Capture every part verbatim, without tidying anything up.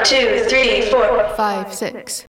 two, three, four, five, six.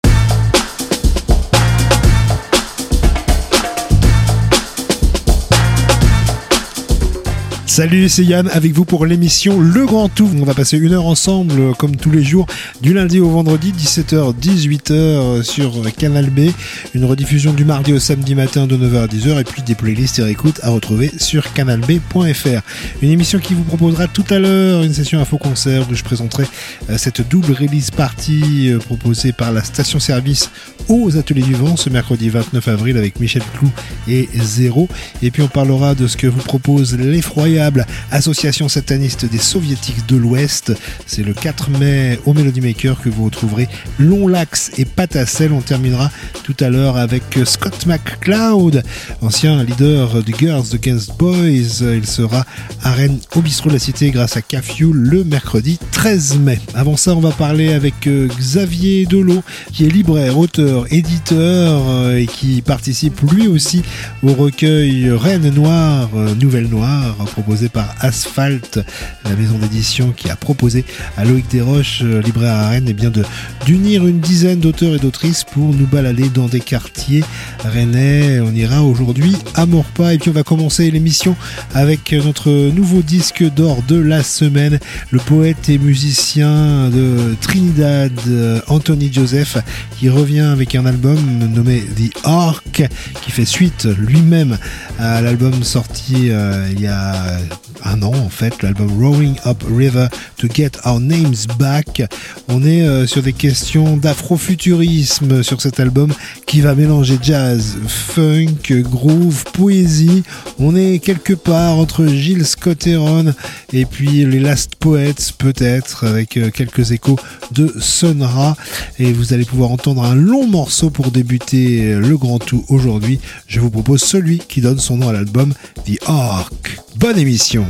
Salut, c'est Yann avec vous pour l'émission Le Grand Tout. On va passer une heure ensemble comme tous les jours du lundi au vendredi, dix-sept heures dix-huit heures sur Canal B, une rediffusion du mardi au samedi matin de neuf heures à dix heures et puis des playlists et réécoutes à retrouver sur canal b point f r. Une émission qui vous proposera tout à l'heure une session info-concert où je présenterai cette double release party proposée par la station-service aux Ateliers du Vent ce mercredi vingt-neuf avril avec Michel Clou et Zéro. Et puis on parlera de ce que vous propose l'effroyable association sataniste des soviétiques de l'Ouest. C'est le quatre mai au Melody Maker que vous retrouverez Long Lax et Patacel. On terminera tout à l'heure avec Scott McCloud, ancien leader du Girls Against Boys. Il sera à Rennes au bistrot de la Cité grâce à Cafioul le mercredi treize mai. Avant ça, on va parler avec Xavier Delot qui est libraire, auteur, éditeur et qui participe lui aussi au recueil Reine Noire, Nouvelle Noire, proposé par Asphalt, la maison d'édition qui a proposé à Loïc Desroches, libraire à Rennes, et bien de d'unir une dizaine d'auteurs et d'autrices pour nous balader dans des quartiers rennais. On ira aujourd'hui à Maurepas et puis on va commencer l'émission avec notre nouveau disque d'or de la semaine, le poète et musicien de Trinidad, Anthony Joseph, qui revient avec un album nommé The Ark, qui fait suite lui-même à l'album sorti euh, il y a un an en fait, l'album Rowing Up River to Get Our Names Back. On est euh, sur des questions d'afrofuturisme sur cet album qui va mélanger jazz, funk, groove, poésie. On est quelque part entre Gilles Scott-Heron et puis les Last Poets peut-être, avec euh, quelques échos de Sun Ra, et vous allez pouvoir entendre un long morceau pour débuter le grand tout aujourd'hui. Je vous propose celui qui donne son nom à l'album, The Ark. Bonne émission.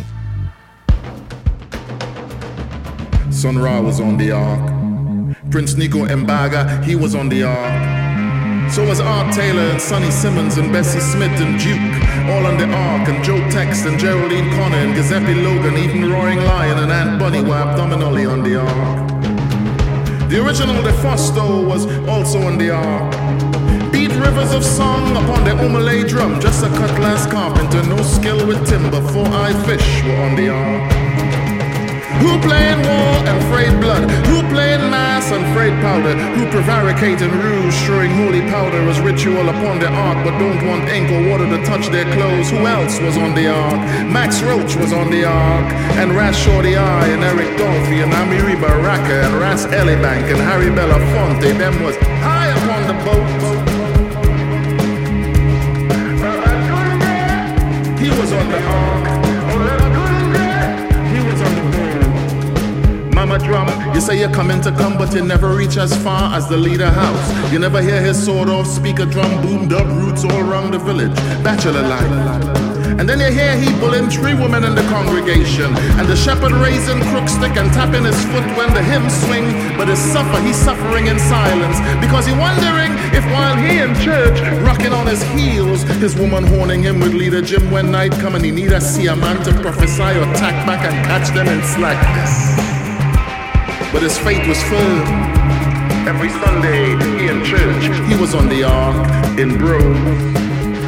Sun Ra was on the Ark. Prince Nico Mbaga, he was on the Ark. So was Art Taylor and Sonny Simmons and Bessie Smith and Duke, all on the Ark, and Joe Tex and Geraldine Connor and Giuseppe Logan, even Roaring Lion and Aunt Bunny were abdominally on the Ark. The original De Fosto was also on the Ark. Beat rivers of song upon the Omalay drum, just a cutlass carpenter, no skill with timber, four-eyed fish were on the Ark. Who playing war and frayed blood? Who playing mass and frayed powder? Who prevaricate and ruse, strewing holy powder as ritual upon the Ark, but don't want ink or water to touch their clothes? Who else was on the Ark? Max Roach was on the Ark, and Ras Shorty I, and Eric Dolphy, and Amiri Baraka, and Ras Elibank, and Harry Belafonte. Them was high upon the boat. He was on the Ark. He was on the boat. Mama Drum, you say you're coming to come, but you never reach as far as the leader house. You never hear his sword off, speaker drum, boom, dub, roots all around the village. Bachelor life. And then you hear he bullying three women in the congregation, and the shepherd raising crook stick and tapping his foot when the hymns swing. But his suffer, he's suffering in silence, because he wondering if while he in church, rocking on his heels, his woman horning him with leader Jim when night come, and he need a see a man to prophesy or tack back and catch them in slackness. But his fate was firm. Every Sunday he in church, he was on the Ark in Bro.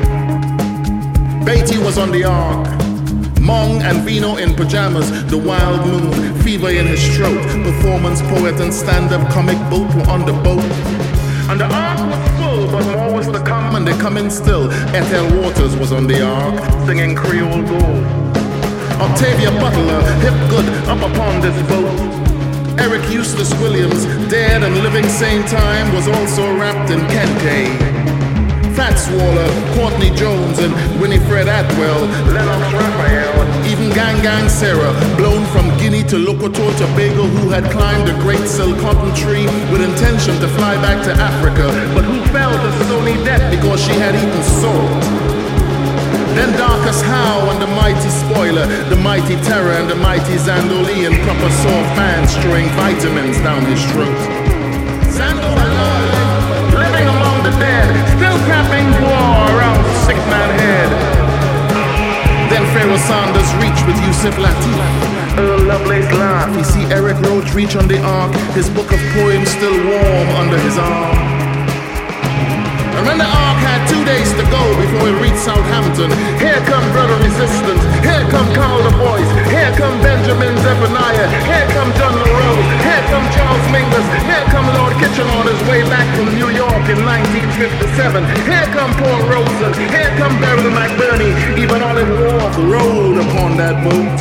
Beatty was on the Ark. Mong and Vino in pajamas, the wild moon, fever in his throat. Performance poet and stand-up comic boat were on the boat. And the Ark was full, but more was to come, and they're coming still. Ethel Waters was on the Ark, singing Creole Gold. Octavia Butler, hip good, up upon this boat. Eric Eustace Williams, dead and living same time, was also wrapped in Kente. Fats Waller, Courtney Jones, and Winifred Atwell, Lennox Raphael, even Gang Gang Sarah, blown from Guinea to Lokoto Tobago, who had climbed the great silk cotton tree with intention to fly back to Africa, but who fell to stony death because she had eaten salt. Then Darcus Howe and the mighty Spoiler, the mighty Terror and the mighty Zandoli, and proper soft fans throwing vitamins down his throat. Zandoli, living among the dead, still capping war around the sick man head. Then Pharaoh Sanders reached with Yusuf Lateef, Earl Lovelace laugh. You see Eric Roach reach on the ark, his book of poems still warm under his arm. And when the ark had two days to go before it reached Southampton, here come Brother Resistance, here come Carl the Voice, here come Benjamin Zephaniah, here come John LaRose, here come Charles Mingus, here come Lord Kitchener on his way back from New York in nineteen fifty-seven, here come Paul Robeson, here come Beryl McBurney, even Olive Wolf rode upon that boat.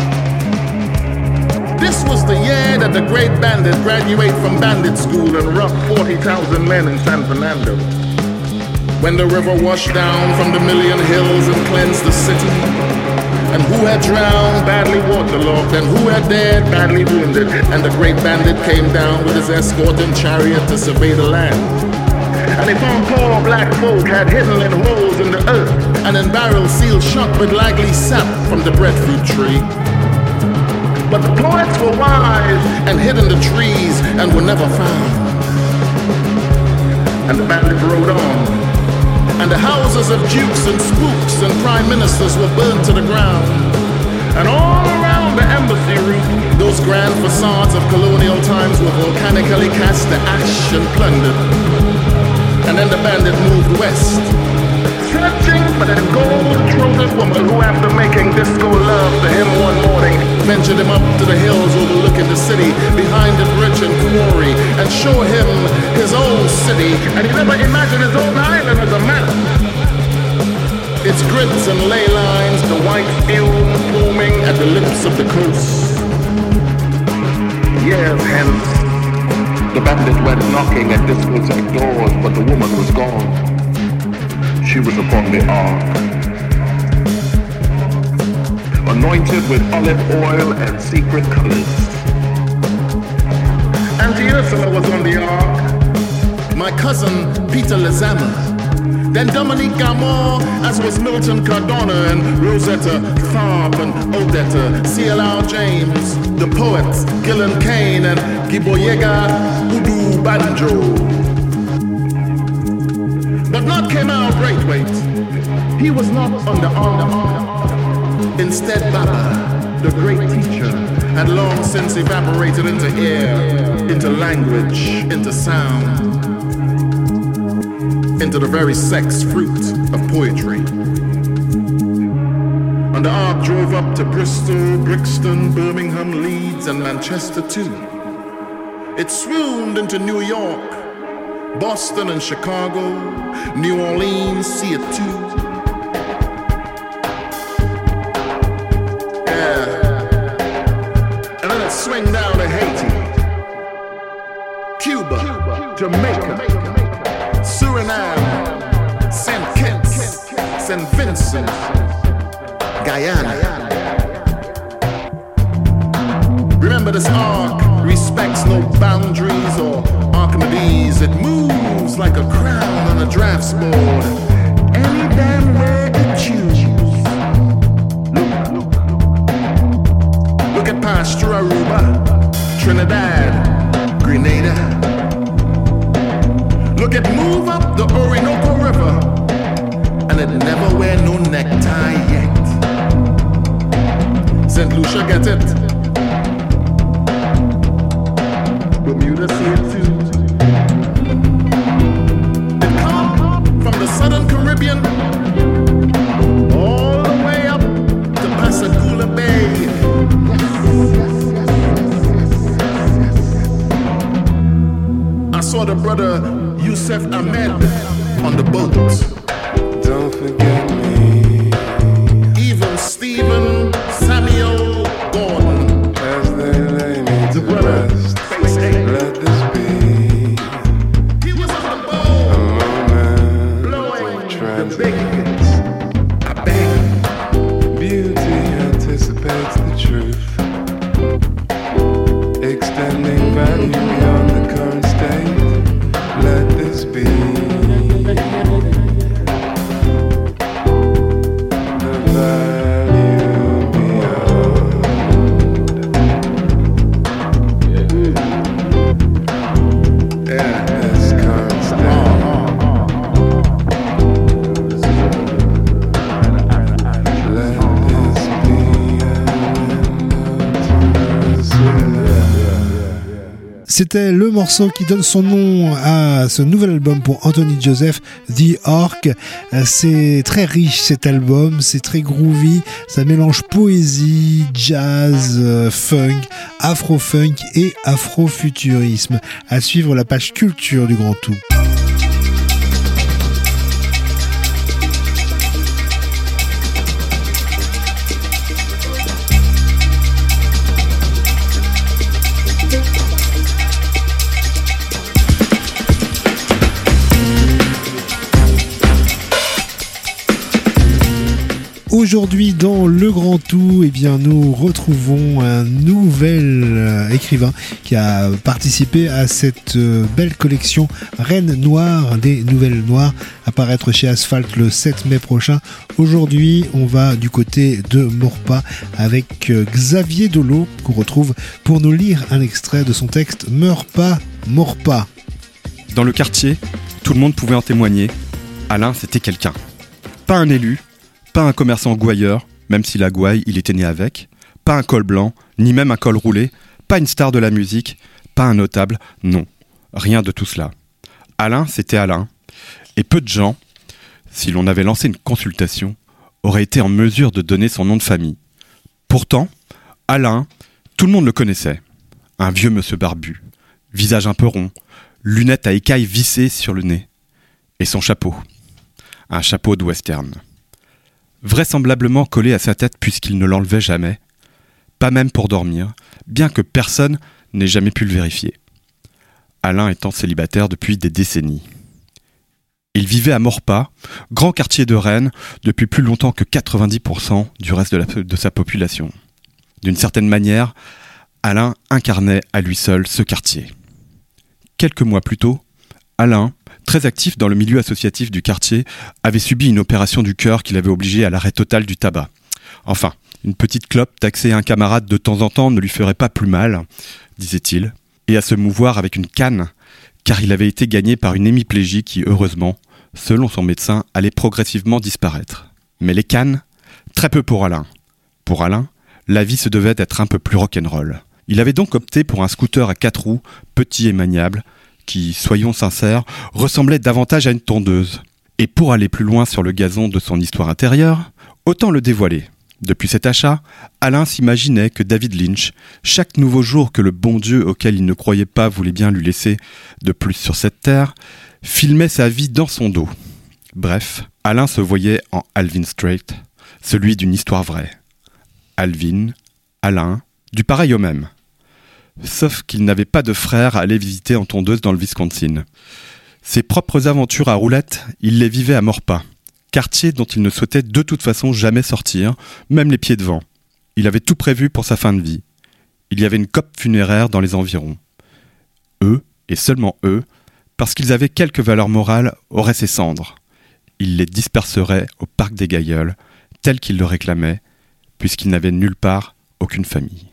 This was the year that the great bandit graduated from bandit school and roughed forty thousand men in San Fernando. When the river washed down from the million hills and cleansed the city, and who had drowned, badly waterlogged, and who had dared, badly wounded, and the great bandit came down with his escort and chariot to survey the land. And they found poor black folk had hidden in holes in the earth, and in barrels sealed shut with likely sap from the breadfruit tree. But the poets were wise and hid in the trees and were never found. And the bandit rode on. And the houses of dukes and spooks and prime ministers were burned to the ground. And all around the embassy route, those grand facades of colonial times were volcanically cast to ash and plundered. And then the bandit moved west, searching for that gold-throated woman who, after making disco love to him one morning, ventured him up to the hills overlooking the city, behind the bridge and quarry, and show him his own city. And he never imagined his own island as a map. Its grids and ley lines, the white film foaming at the lips of the coast. Years hence, the bandit went knocking at discotheque doors, but the woman was gone. She was upon the ark, anointed with olive oil and secret colors. Auntie Ursula was on the ark, my cousin Peter Lezama, then Dominique Gamor, as was Milton Cardona and Rosetta Tharpe and Odetta, C L R James, the poets Gillen Kane and Giboyega Udu Banjo. But not came out Braithwaite. He was not on the ark. Instead, Baba, the great teacher, had long since evaporated into air, into language, into sound, into the very sex fruit of poetry. And the ark drove up to Bristol, Brixton, Birmingham, Leeds, and Manchester too. It swooned into New York, Boston and Chicago, New Orleans, see it too. Yeah. And then it swing down to Haiti, Cuba, Jamaica, Suriname, Saint Kitts, Saint Vincent, Guyana. Remember, this ark respects no boundaries or Archimedes. It moves like a crown on a drafts board, any damn way it chooses. Look, look, look. Look at Pastor Aruba, Trinidad, Grenada. Look at move up the Orinoco River, and it never wear no necktie yet. Saint Lucia get it. Bermuda see it too. It come from the southern Caribbean all the way up to Pascagoula Bay. I saw the brother Yusuf Ahmed on the boat. Don't forget me. Even Stephen Samuel Gordon, As they lay me to the brother. rest, let this be He was on the a boat, moment blowing of the big transit. hits. I bang. Beauty anticipates the truth, extending value beyond the current state. Let this be the value beyond. Yeah. This current state. Let this be a window C'était le morceau qui donne son nom à ce nouvel album pour Anthony Joseph, The Orc. C'est très riche cet album, c'est très groovy, ça mélange poésie, jazz, funk, afro-funk et afro-futurisme. À suivre la page culture du Grand Tout. Aujourd'hui, dans Le Grand Tout, eh bien, nous retrouvons un nouvel écrivain qui a participé à cette belle collection Reine Noire des Nouvelles Noires, à paraître chez Asphalt le sept mai prochain. Aujourd'hui, on va du côté de Maurepas avec Xavier Dolo, qu'on retrouve pour nous lire un extrait de son texte Meurs pas, Maurepas. Dans le quartier, tout le monde pouvait en témoigner. Alain, c'était quelqu'un. Pas un élu, pas un commerçant gouailleur, même si la gouaille, il était né avec, pas un col blanc, ni même un col roulé, pas une star de la musique, pas un notable, non, rien de tout cela. Alain, c'était Alain, et peu de gens, si l'on avait lancé une consultation, auraient été en mesure de donner son nom de famille. Pourtant, Alain, tout le monde le connaissait. Un vieux monsieur barbu, visage un peu rond, lunettes à écailles vissées sur le nez, et son chapeau, un chapeau de western. Vraisemblablement collé à sa tête puisqu'il ne l'enlevait jamais, pas même pour dormir, bien que personne n'ait jamais pu le vérifier. Alain étant célibataire depuis des décennies. Il vivait à Maurepas, grand quartier de Rennes, depuis plus longtemps que quatre-vingt-dix pour cent du reste de, la, de sa population. D'une certaine manière, Alain incarnait à lui seul ce quartier. Quelques mois plus tôt, Alain, très actif dans le milieu associatif du quartier, avait subi une opération du cœur qui l'avait obligé à l'arrêt total du tabac. Enfin, une petite clope taxée à un camarade de temps en temps ne lui ferait pas plus mal, disait-il, et à se mouvoir avec une canne, car il avait été gagné par une hémiplégie qui, heureusement, selon son médecin, allait progressivement disparaître. Mais les cannes, très peu pour Alain. Pour Alain, la vie se devait d'être un peu plus rock'n'roll. Il avait donc opté pour un scooter à quatre roues, petit et maniable, qui, soyons sincères, ressemblait davantage à une tondeuse. Et pour aller plus loin sur le gazon de son histoire intérieure, autant le dévoiler. Depuis cet achat, Alain s'imaginait que David Lynch, chaque nouveau jour que le bon Dieu auquel il ne croyait pas voulait bien lui laisser de plus sur cette terre, filmait sa vie dans son dos. Bref, Alain se voyait en Alvin Strait, celui d'une histoire vraie. Alvin, Alain, du pareil au même. Sauf qu'il n'avait pas de frère à aller visiter en tondeuse dans le Wisconsin. Ses propres aventures à roulettes, il les vivait à Maurepas, quartier dont il ne souhaitait de toute façon jamais sortir, même les pieds devant. Il avait tout prévu pour sa fin de vie. Il y avait une cope funéraire dans les environs. Eux, et seulement eux, parce qu'ils avaient quelque valeur morale, auraient ses cendres. Il les disperserait au parc des Gailleuls, tel qu'il le réclamait, puisqu'il n'avait nulle part aucune famille.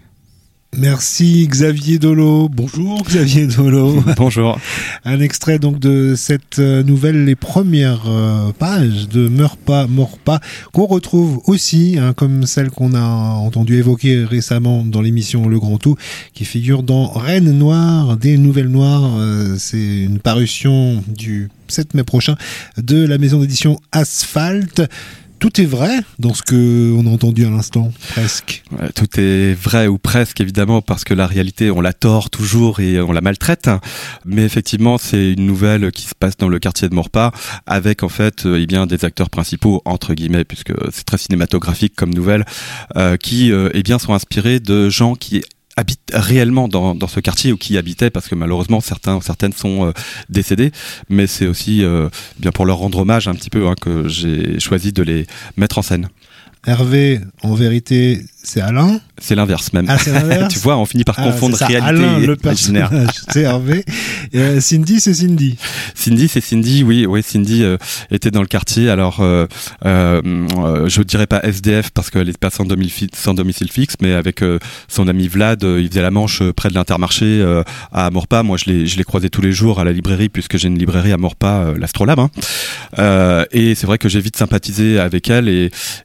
Merci Xavier Dolo. Bonjour Xavier Dolo. Bonjour. Un extrait donc de cette nouvelle, les premières pages de Meurs pas, Maurepas, qu'on retrouve aussi, hein, comme celle qu'on a entendu évoquer récemment dans l'émission Le Grand Tout, qui figure dans Reine Noire des Nouvelles Noires. C'est une parution du sept mai prochain de la maison d'édition Asphalt. Tout est vrai dans ce qu'on a entendu à l'instant, presque. Ouais, tout est vrai ou presque, évidemment, parce que la réalité, on la tord toujours et on la maltraite. Mais effectivement, c'est une nouvelle qui se passe dans le quartier de Maurepas, avec en fait eh bien, des acteurs principaux, entre guillemets, puisque c'est très cinématographique comme nouvelle, euh, qui euh, eh bien, sont inspirés de gens qui habitent réellement dans, dans ce quartier ou qui y habitaient, parce que malheureusement certains certaines sont euh, décédés, mais c'est aussi euh, bien pour leur rendre hommage un petit peu hein, que j'ai choisi de les mettre en scène. Hervé, en vérité, c'est Alain. C'est l'inverse même. Ah, c'est l'inverse. Tu vois, on finit par ah, confondre c'est ça, réalité Alain, et le imaginaire. C'est Hervé. Et, euh, Cindy, c'est Cindy. Cindy, c'est Cindy. Oui, oui. Cindy euh, était dans le quartier. Alors, euh, euh, je dirais pas S D F parce qu'elle est pas sans domicile, sans domicile fixe, mais avec euh, son ami Vlad, euh, il faisait la manche euh, près de l'Intermarché euh, à Maurepas. Moi, je l'ai, je l'ai croisé tous les jours à la librairie puisque j'ai une librairie à Maurepas, euh, l'Astrolabe. Hein. Euh, et c'est vrai que j'ai vite sympathisé avec elle et, et euh,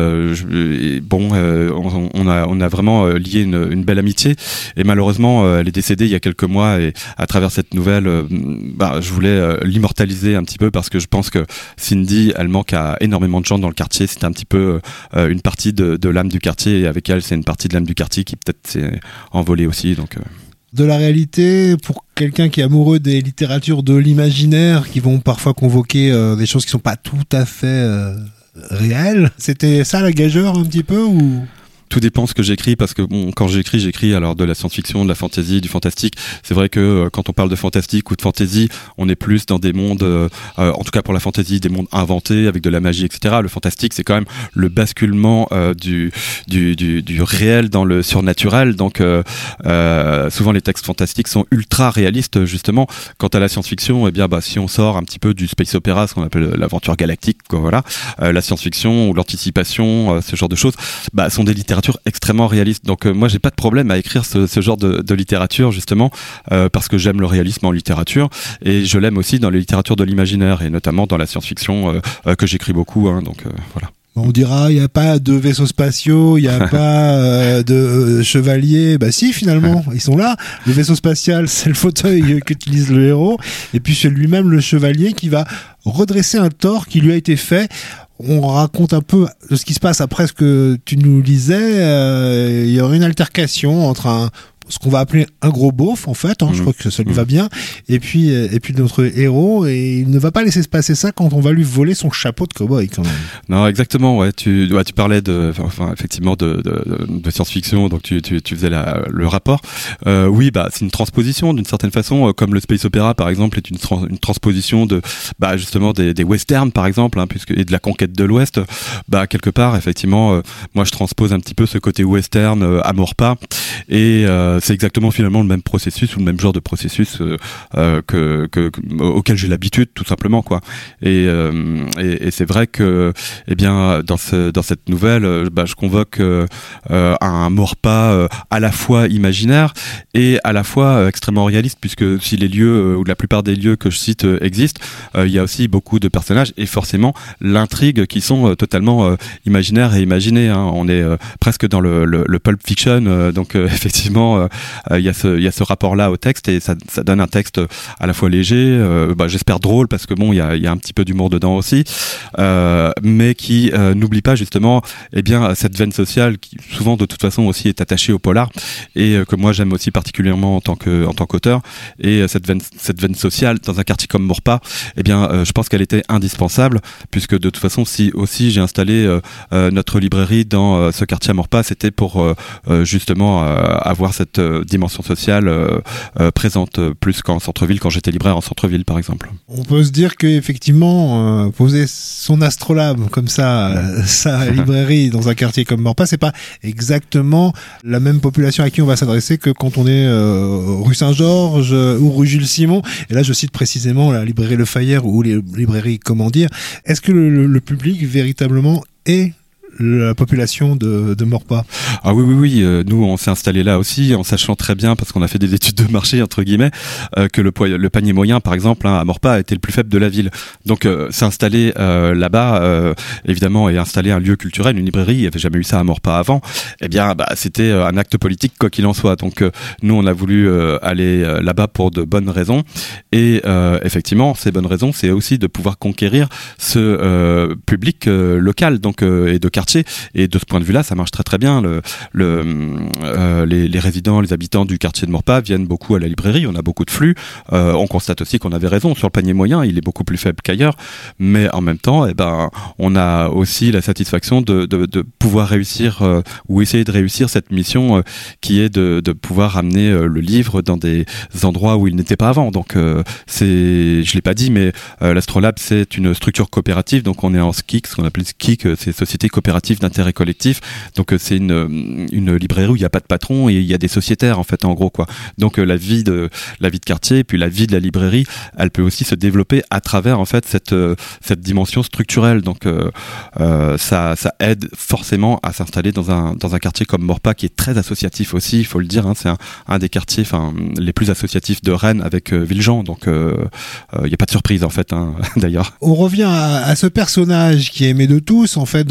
euh, je, et bon, euh, on, on a on a vraiment lié une, une belle amitié. Et malheureusement, euh, elle est décédée il y a quelques mois. Et à travers cette nouvelle, euh, bah, je voulais euh, l'immortaliser un petit peu parce que je pense que Cindy, elle manque à énormément de gens dans le quartier. C'était un petit peu euh, une partie de, de l'âme du quartier. Et avec elle, c'est une partie de l'âme du quartier qui peut-être s'est envolée aussi. Donc. Euh... De la réalité, pour quelqu'un qui est amoureux des littératures de l'imaginaire, qui vont parfois convoquer euh, des choses qui sont pas tout à fait euh, réelles, c'était ça la gageure un petit peu ou... Tout dépend ce que j'écris, parce que bon, quand j'écris, j'écris alors de la science-fiction, de la fantasy, du fantastique. C'est vrai que euh, quand on parle de fantastique ou de fantasy, on est plus dans des mondes, euh, euh, en tout cas pour la fantasy, des mondes inventés avec de la magie, et cetera. Le fantastique, c'est quand même le basculement euh, du, du du du réel dans le surnaturel. Donc euh, euh, souvent les textes fantastiques sont ultra réalistes justement. Quant à la science-fiction, eh bien bah si on sort un petit peu du space opéra, ce qu'on appelle l'aventure galactique, quoi, voilà, euh, la science-fiction ou l'anticipation, euh, ce genre de choses, bah sont des littératures extrêmement réaliste. Donc euh, moi j'ai pas de problème à écrire ce, ce genre de, de littérature justement euh, parce que j'aime le réalisme en littérature et je l'aime aussi dans les littératures de l'imaginaire et notamment dans la science-fiction euh, euh, que j'écris beaucoup. Hein, donc euh, voilà. On dira, il n'y a pas de vaisseaux spatiaux, il n'y a pas euh, de euh, chevaliers. Bah si, finalement, ils sont là. Le vaisseau spatial, c'est le fauteuil qu'utilise le héros. Et puis c'est lui-même le chevalier qui va redresser un tort qui lui a été fait. On raconte un peu de ce qui se passe après ce que tu nous lisais. Euh, il y aurait une altercation entre un... ce qu'on va appeler un gros beauf en fait, hein, mmh. je crois que ça lui mmh. va bien, et puis et puis notre héros, et il ne va pas laisser se passer ça quand on va lui voler son chapeau de cow-boy quand même. Non, exactement, ouais, tu ouais, tu parlais de enfin effectivement de de, de science-fiction, donc tu tu tu faisais la, le rapport. Euh, oui, bah c'est une transposition d'une certaine façon, comme le space opéra par exemple est une tra- une transposition de bah justement des des westerns par exemple, hein, puisque et de la conquête de l'Ouest. Bah quelque part effectivement, euh, moi je transpose un petit peu ce côté western euh, à Maurepas et euh, c'est exactement finalement le même processus ou le même genre de processus euh, euh, que, que, que auquel j'ai l'habitude tout simplement quoi. Et, euh, et, et c'est vrai que eh bien dans ce dans cette nouvelle, euh, bah, je convoque euh, euh, un Maurepas euh, à la fois imaginaire et à la fois euh, extrêmement réaliste, puisque si les lieux euh, ou la plupart des lieux que je cite euh, existent, euh, il y a aussi beaucoup de personnages et forcément l'intrigue qui sont euh, totalement euh, imaginaires et imaginées. Hein. On est euh, presque dans le, le, le Pulp Fiction, euh, donc euh, effectivement. Euh, il euh, y a ce il y a ce rapport là au texte et ça ça donne un texte à la fois léger, euh, bah, j'espère drôle parce que bon il y a il y a un petit peu d'humour dedans aussi, euh, mais qui euh, n'oublie pas justement eh bien cette veine sociale qui souvent de toute façon aussi est attachée au polar et euh, que moi j'aime aussi particulièrement en tant que en tant qu'auteur, et euh, cette veine cette veine sociale dans un quartier comme Maurepas, eh bien euh, je pense qu'elle était indispensable, puisque de toute façon si aussi j'ai installé euh, euh, notre librairie dans euh, ce quartier à Maurepas, c'était pour euh, euh, justement euh, avoir cette euh, dimension sociale euh, euh, présente plus qu'en centre-ville, quand j'étais libraire en centre-ville par exemple. On peut se dire qu'effectivement euh, poser son astrolabe comme ça, euh, sa librairie dans un quartier comme Maurepas, c'est pas exactement la même population à qui on va s'adresser que quand on est euh, rue Saint-Georges euh, ou rue Jules Simon, et là je cite précisément la librairie Le Fayère ou les librairies Comment dire. Est-ce que le, le public véritablement est la population de, de Maurepas? Ah oui, oui, oui. Euh, nous, on s'est installé là aussi, en sachant très bien, parce qu'on a fait des études de marché, entre guillemets, euh, que le, po- le panier moyen, par exemple, hein, à Maurepas, était le plus faible de la ville. Donc, euh, s'installer euh, là-bas, euh, évidemment, et installer un lieu culturel, une librairie, il n'y avait jamais eu ça à Maurepas avant, eh bien, bah, c'était un acte politique, quoi qu'il en soit. Donc, euh, nous, on a voulu euh, aller euh, là-bas pour de bonnes raisons. Et euh, effectivement, ces bonnes raisons, c'est aussi de pouvoir conquérir ce euh, public euh, local, donc euh, et de quartier. Et de ce point de vue-là, ça marche très très bien. Le, le, euh, les, les résidents, les habitants du quartier de Maurepas viennent beaucoup à la librairie. On a beaucoup de flux. Euh, on constate aussi qu'on avait raison sur le panier moyen. Il est beaucoup plus faible qu'ailleurs, mais en même temps, eh ben, on a aussi la satisfaction de, de, de pouvoir réussir euh, ou essayer de réussir cette mission euh, qui est de, de pouvoir amener euh, le livre dans des endroits où il n'était pas avant. Donc, euh, c'est, je l'ai pas dit, mais euh, l'Astrolabe, c'est une structure coopérative. Donc, on est en S C I C, ce qu'on appelle S C I C, c'est Société coopérative d'intérêt collectif. Donc c'est une une librairie où il y a pas de patron et il y a des sociétaires en fait en gros quoi. Donc la vie de la vie de quartier, puis la vie de la librairie, elle peut aussi se développer à travers en fait cette cette dimension structurelle. Donc euh, euh, ça ça aide forcément à s'installer dans un dans un quartier comme Maurepas qui est très associatif aussi, il faut le dire, hein, c'est un, un des quartiers enfin les plus associatifs de Rennes avec euh, Villejean. Donc il euh, euh, y a pas de surprise en fait hein, d'ailleurs. On revient à, à ce personnage qui est aimé de tous en fait dans le quartier,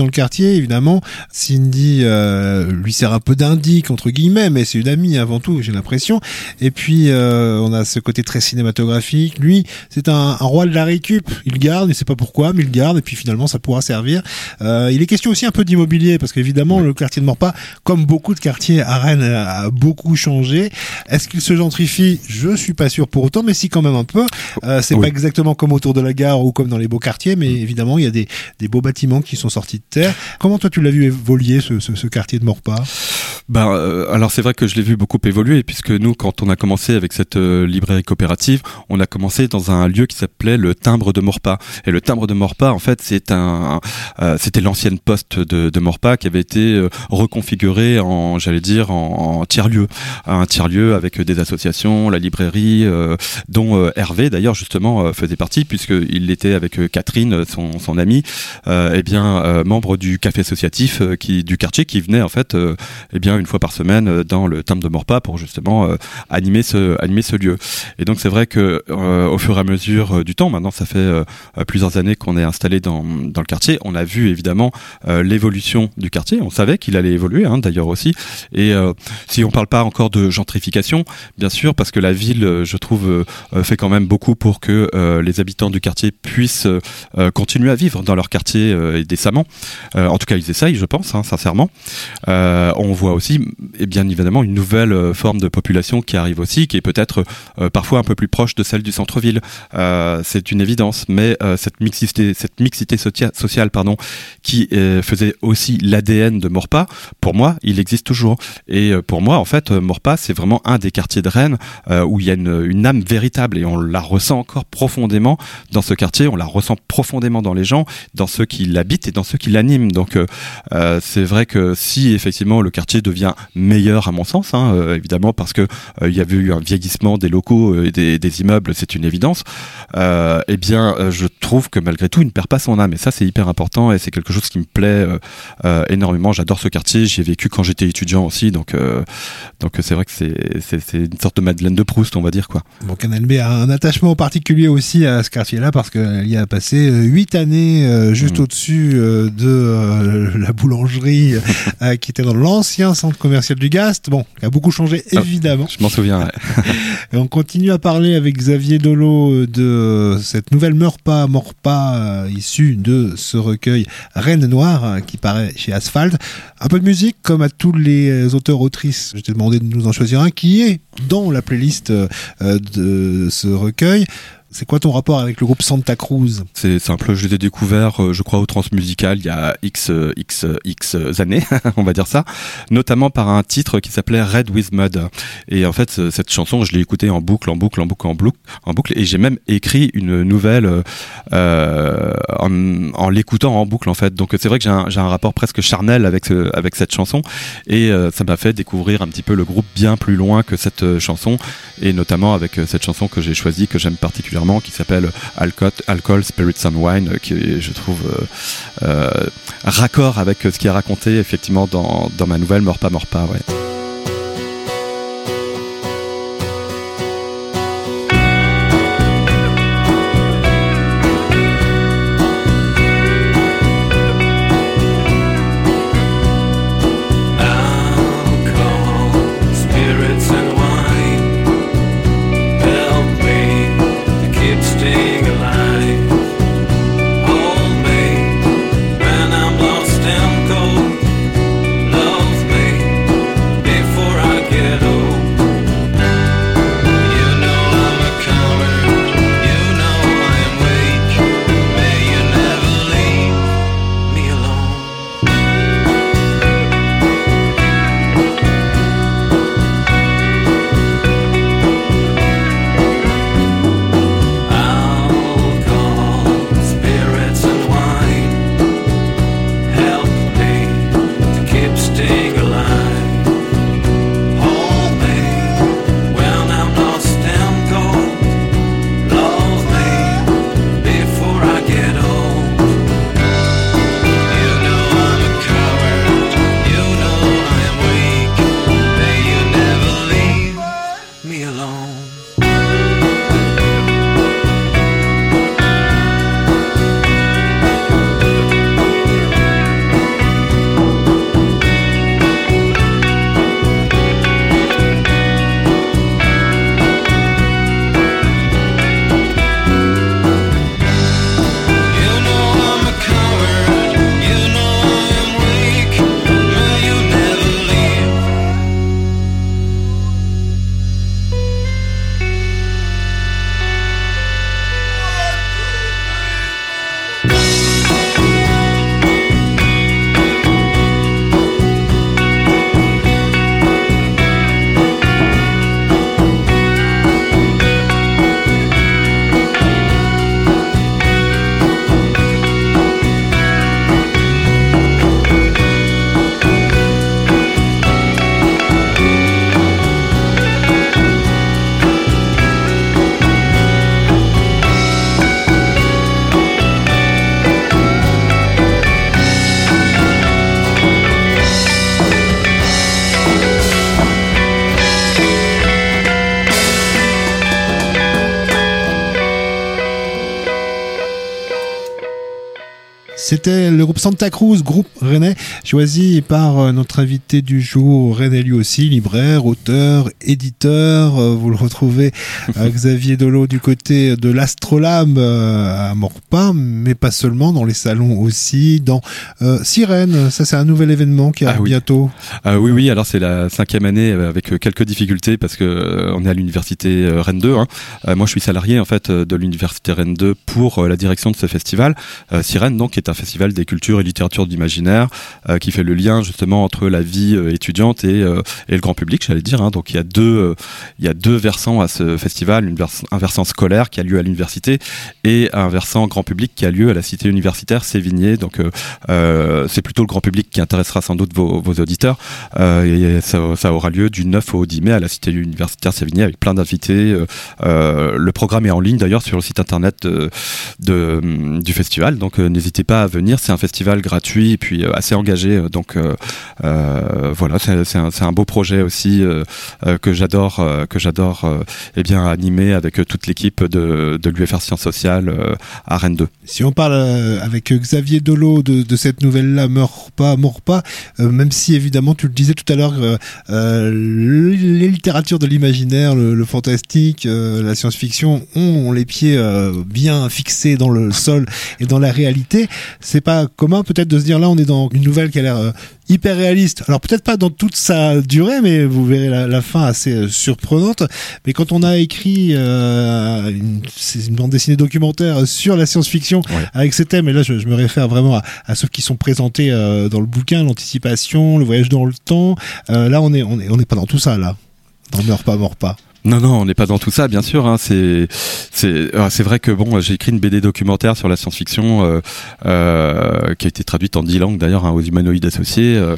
quartier, évidemment. Cindy euh, lui sert un peu d'indique, entre guillemets, mais c'est une amie avant tout, j'ai l'impression. Et puis, euh, on a ce côté très cinématographique. Lui, c'est un, un roi de la récup. Il garde, il sait pas pourquoi, mais il garde, et puis finalement, ça pourra servir. Euh, il est question aussi un peu d'immobilier, parce qu'évidemment, le quartier de Maurepas, comme beaucoup de quartiers à Rennes, a beaucoup changé. Est-ce qu'il se gentrifie? Je suis pas sûr pour autant, mais si quand même un peu. Euh, c'est oui. pas exactement comme autour de la gare ou comme dans les beaux quartiers, mais évidemment, il y a des, des beaux bâtiments qui sont sortis de terre. Comment toi, tu l'as vu évoluer, ce, ce, ce quartier de Maurepas? Ben, euh, alors c'est vrai que je l'ai vu beaucoup évoluer, puisque nous, quand on a commencé avec cette euh, librairie coopérative, on a commencé dans un lieu qui s'appelait le Timbre de Maurepas. Et le Timbre de Maurepas, en fait, c'est un, euh, c'était l'ancienne poste de, de Maurepas qui avait été euh, reconfigurée en, j'allais dire, en, en tiers-lieu, un tiers-lieu avec des associations, la librairie, euh, dont euh, Hervé d'ailleurs justement euh, faisait partie, puisqu'il était avec euh, Catherine, son, son amie, euh, eh bien euh, membre du café associatif euh, qui, du quartier, qui venait en fait, euh, eh bien une fois par semaine dans le Timbre de Maurepas pour justement euh, animer ce animer ce lieu. Et donc c'est vrai que euh, au fur et à mesure du temps, maintenant ça fait euh, plusieurs années qu'on est installé dans dans le quartier, on a vu évidemment euh, l'évolution du quartier. On savait qu'il allait évoluer, hein, d'ailleurs aussi. Et euh, si on parle pas encore de gentrification, bien sûr, parce que la ville, je trouve, euh, fait quand même beaucoup pour que euh, les habitants du quartier puissent euh, continuer à vivre dans leur quartier euh, décemment. Euh, en tout cas, ils essayent, je pense, hein, sincèrement. Euh, on voit aussi, et bien évidemment, une nouvelle euh, forme de population qui arrive aussi, qui est peut-être euh, parfois un peu plus proche de celle du centre-ville. Euh, c'est une évidence, mais euh, cette mixité, cette mixité socia- sociale, pardon, qui euh, faisait aussi l'A D N de Maurepas, pour moi, il existe toujours. Et euh, pour moi, en fait, Maurepas, c'est vraiment un des quartiers de Rennes euh, où il y a une, une âme véritable, et on la ressent encore profondément dans ce quartier, on la ressent profondément dans les gens, dans ceux qui l'habitent et dans ceux qui l'animent. Donc euh, euh, c'est vrai que si effectivement le quartier devient meilleur à mon sens, hein, euh, évidemment parce que euh, il y avait eu un vieillissement des locaux et des, des immeubles, c'est une évidence, euh, eh bien euh, je trouve que malgré tout il ne perd pas son âme, et ça c'est hyper important, et c'est quelque chose qui me plaît euh, euh, énormément. J'adore ce quartier, j'y ai vécu quand j'étais étudiant aussi, donc euh, donc c'est vrai que c'est, c'est, c'est une sorte de Madeleine de Proust, on va dire, quoi. Bon, Canal B a un attachement particulier aussi à ce quartier-là, parce qu'il y a passé huit années euh, juste mmh. au-dessus euh, de euh, la boulangerie euh, qui était dans l'ancien centre commercial du Gast. Bon, qui a beaucoup changé, évidemment. Ah, je m'en souviens, ouais. Et on continue à parler avec Xavier Dolo de cette nouvelle Maurepas, Maurepas euh, issue de ce recueil Reine Noire euh, qui paraît chez Asphalt. Un peu de musique, comme à tous les auteurs-autrices. Je t'ai demandé de nous en choisir un qui est dans la playlist euh, de ce recueil. C'est quoi ton rapport avec le groupe Santa Cruz? C'est simple, je les ai découverts, euh, je crois, au Transmusical il y a X, euh, X, euh, X années, on va dire ça, notamment par un titre qui s'appelait Red with Mud. Et en fait, cette chanson, je l'ai écoutée en boucle, en boucle, en boucle, en boucle, en boucle, et j'ai même écrit une nouvelle euh, en, en l'écoutant en boucle, en fait. Donc c'est vrai que j'ai un, j'ai un rapport presque charnel avec, ce, avec cette chanson, et euh, ça m'a fait découvrir un petit peu le groupe bien plus loin que cette euh, chanson, et notamment avec euh, cette chanson que j'ai choisie, que j'aime particulièrement, qui s'appelle Alcohol, Alcohol, Spirits and Wine, qui je trouve euh, euh, raccord avec ce qui est raconté effectivement dans, dans ma nouvelle Maurepas Maurepas, ouais. When I'm lost and cold, love me. C'était le groupe Santa Cruz, groupe rennais, choisi par notre invité du jour, rennais lui aussi, libraire, auteur, éditeur. Vous le retrouvez, Xavier Dolo, du côté de l'Astrolabe à Maurepas, mais pas seulement, dans les salons aussi, dans euh, Sirène. Ça, c'est un nouvel événement qui arrive ah, oui. bientôt. Euh, oui, oui, alors c'est la cinquième année avec quelques difficultés parce que euh, on est à l'université euh, Rennes deux. Hein. Euh, moi, je suis salarié en fait de l'université Rennes deux pour euh, la direction de ce festival. Euh, Sirène, donc, qui est un festival des cultures et littérature d'imaginaire euh, qui fait le lien justement entre la vie euh, étudiante et, euh, et le grand public, j'allais dire. Hein. Donc, il y a deux, euh, il y a deux versants à ce festival, une vers- un versant scolaire qui a lieu à l'université et un versant grand public qui a lieu à la cité universitaire Sévigné. Donc, euh, euh, c'est plutôt le grand public qui intéressera sans doute vos, vos auditeurs. Euh, et ça, ça aura lieu du neuf au dix mai à la cité universitaire Sévigné avec plein d'invités. Euh, euh, le programme est en ligne d'ailleurs sur le site internet de, de, du festival. Donc, euh, n'hésitez pas à venir, c'est un festival gratuit et puis euh, assez engagé, donc euh, euh, voilà, c'est, c'est, un, c'est un beau projet aussi euh, euh, que j'adore, euh, que j'adore euh, eh bien animer avec euh, toute l'équipe de, de l'U F R Sciences Sociales euh, à Rennes deux. Si on parle euh, avec Xavier Dolo de, de cette nouvelle-là, Meurs pas, mors pas, euh, même si évidemment tu le disais tout à l'heure, euh, euh, les littératures de l'imaginaire, le, le fantastique, euh, la science-fiction ont les pieds euh, bien fixés dans le sol et dans la réalité. C'est pas commun peut-être de se dire là on est dans une nouvelle qui a l'air euh, hyper réaliste. Alors peut-être pas dans toute sa durée, mais vous verrez la, la fin assez euh, surprenante. Mais quand on a écrit euh, une, c'est une bande dessinée documentaire sur la science-fiction ouais. avec ces thèmes, et là je, je me réfère vraiment à, à ceux qui sont présentés euh, dans le bouquin, l'anticipation, le voyage dans le temps. Euh, là on est on est on n'est pas dans tout ça là. Dans Meurs pas, mors pas. Non, non, on n'est pas dans tout ça, bien sûr. Hein, c'est, c'est, c'est vrai que bon, j'ai écrit une B D documentaire sur la science-fiction euh, euh, qui a été traduite en dix langues d'ailleurs, hein, aux humanoïdes associés. Euh,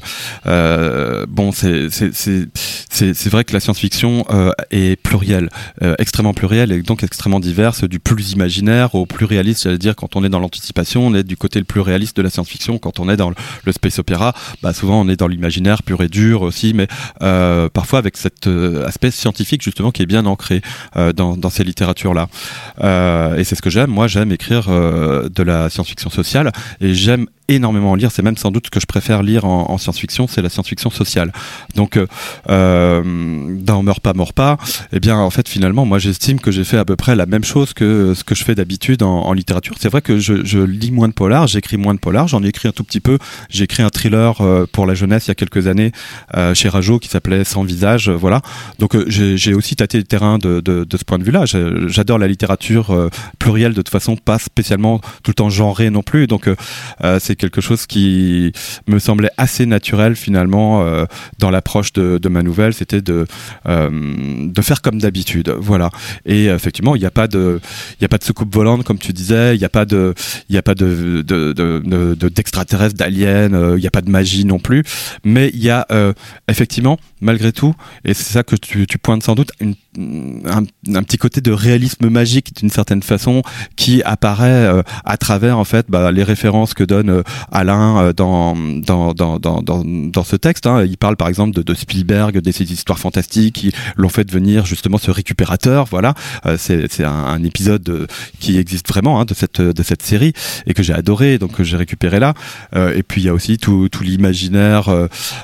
euh, bon, c'est, c'est, c'est, c'est, c'est vrai que la science-fiction euh, est plurielle, euh, extrêmement plurielle et donc extrêmement diverse, du plus imaginaire au plus réaliste. J'allais dire, quand on est dans l'anticipation, on est du côté le plus réaliste de la science-fiction. Quand on est dans le, le space opéra, bah souvent on est dans l'imaginaire pur et dur aussi, mais euh, parfois avec cet euh, aspect scientifique justement qui est bien ancré euh, dans, dans ces littératures-là. Euh, et c'est ce que j'aime. Moi, j'aime écrire euh, de la science-fiction sociale et j'aime énormément lire. C'est même sans doute ce que je préfère lire en, en science-fiction, c'est la science-fiction sociale. Donc, euh, dans Meurs pas, mors pas, eh bien, en fait, finalement, moi, j'estime que j'ai fait à peu près la même chose que ce que je fais d'habitude en, en littérature. C'est vrai que je, je lis moins de polar, j'écris moins de polar, j'en ai écrit un tout petit peu. J'ai écrit un thriller euh, pour la jeunesse il y a quelques années euh, chez Rajo qui s'appelait Sans visage, euh, voilà. Donc, euh, j'ai, j'ai aussi tâté le terrain de, de, de ce point de vue-là. J'ai, j'adore la littérature euh, plurielle, de toute façon, pas spécialement tout le temps genrée non plus. Donc, euh, c'est quelque chose qui me semblait assez naturel finalement euh, dans l'approche de, de ma nouvelle, c'était de euh, de faire comme d'habitude, voilà. Et effectivement, il n'y a pas de il y a pas de soucoupe volante comme tu disais, il n'y a pas de il y a pas de de de, de, de d'extraterrestres, d'aliens, il euh, n'y a pas de magie non plus, mais il y a euh, effectivement malgré tout, et c'est ça que tu, tu pointes sans doute, une, un, un petit côté de réalisme magique d'une certaine façon qui apparaît euh, à travers en fait bah, les références que donne euh, Alain euh, dans, dans, dans, dans, dans, dans ce texte. Hein. Il parle par exemple de, de Spielberg, de ces histoires fantastiques qui l'ont fait devenir justement ce récupérateur. Voilà, euh, c'est, c'est un, un épisode de, qui existe vraiment hein, de, cette, de cette série et que j'ai adoré, donc que j'ai récupéré là. Euh, et puis il y a aussi tout, tout l'imaginaire euh,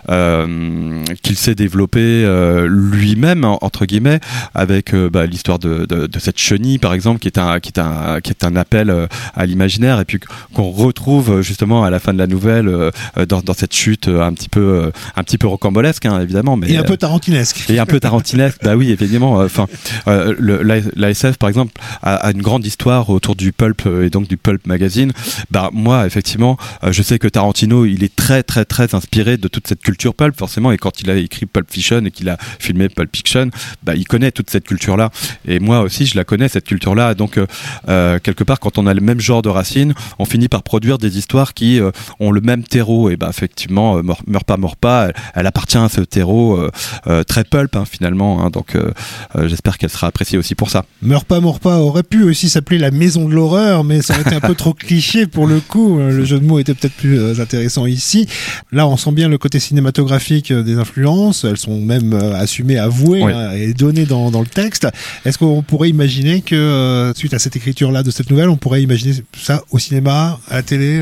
euh, qu'il s'est développé euh, lui-même entre guillemets avec euh, bah, l'histoire de, de, de cette chenille par exemple qui est un qui est un qui est un appel euh, à l'imaginaire et puis qu'on retrouve justement à la fin de la nouvelle euh, dans, dans cette chute euh, un petit peu euh, un petit peu rocambolesque hein, évidemment mais et un peu tarantinesque euh, et un peu tarantinesque bah oui évidemment enfin euh, le l'A S F par exemple a, a une grande histoire autour du pulp et donc du pulp magazine. Bah moi effectivement euh, je sais que Tarantino il est très très très inspiré de toute cette culture pulp forcément et quand il a écrit Pulp Fiction et qu'il a filmé Pulp Fiction bah il connaît toute cette culture là et moi aussi je la connais cette culture là donc euh, euh, quelque part quand on a le même genre de racines on finit par produire des histoires qui euh, ont le même terreau et bah effectivement euh, meurs, meurs pas mors pas elle, elle appartient à ce terreau euh, euh, très pulp hein, finalement hein, donc euh, euh, j'espère qu'elle sera appréciée aussi pour ça. Meurs pas mors pas aurait pu aussi s'appeler la maison de l'horreur mais ça aurait été un peu trop cliché pour le coup, le jeu de mots était peut-être plus euh, intéressant ici. Là on sent bien le côté cinématographique euh, des influences, elles sont même euh, assumées, avouées oui. hein, et données dans, dans le texte. Est-ce qu'on pourrait imaginer que euh, suite à cette écriture là de cette nouvelle on pourrait imaginer ça au cinéma, à la télé, en, en série?